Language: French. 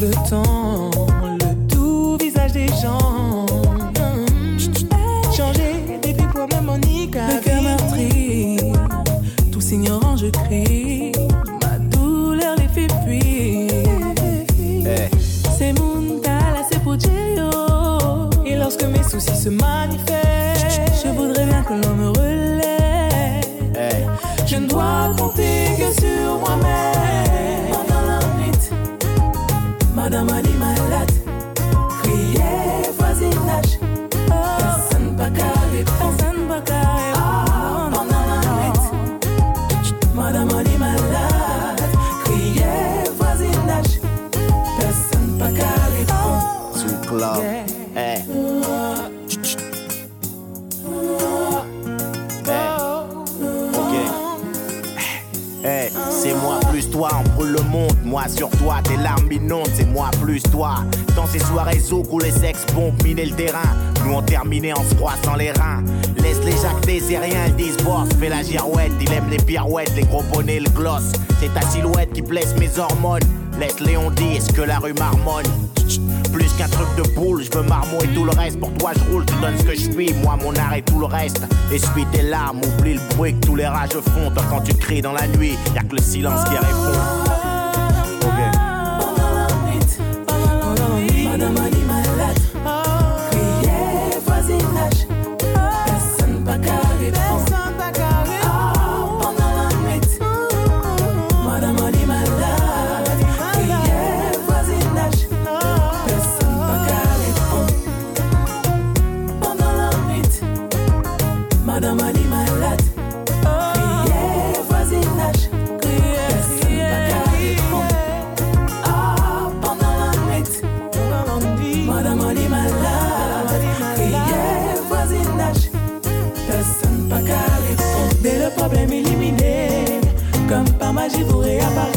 le temps, le doux visage des gens. Changer depuis problème monique. Le cœur meurtri, tous ignorants je crie. Ma douleur les fait fuir. C'est mon là c'est pour Dieu. Et lorsque mes soucis se manifestent, je voudrais bien que l'on me relève. Je ne dois compter que sur moi-même. Pendant la nuit, madame a dit malade. Crier voisinage. Personne pas carré. Personne pas carré. Pendant la nuit, madame a dit malade. Crier voisinage. Personne pas carré. Sur le club. C'est moi plus toi, on brûle le monde. Moi sur toi, tes larmes inondent. C'est moi plus toi. Dans ces soirées zouk où les sex pompent miner le terrain, nous on terminait en se froissant les reins. Laisse les jactés, c'est rien, ils disent boss. Fais la girouette, il aime les pirouettes, les gros bonnets, le gloss. C'est ta silhouette qui blesse mes hormones. Laisse Léon dire ce que la rue marmonne. Plus qu'un truc de boule, je veux marmot et tout le reste. Pour toi je roule, tu donnes ce que je suis, moi mon art et tout le reste. Essuie tes larmes, oublie le bruit que tous les rages font. Toi quand tu cries dans la nuit, y'a que le silence qui répond. Madame a dit malade. Crier voisinage. Personne pas carré. Personne pas carré. Pendant la nuit, madame a dit malade. Crier voisinage. Personne pas carré. Pendant la nuit, madame a dit malade. Crier voisinage. Personne pas carré. Pendant la nuit, madame a dit malade. Crier voisinage. Personne pas carré. Dès le problème éliminé, comme par magie vous réapparaît.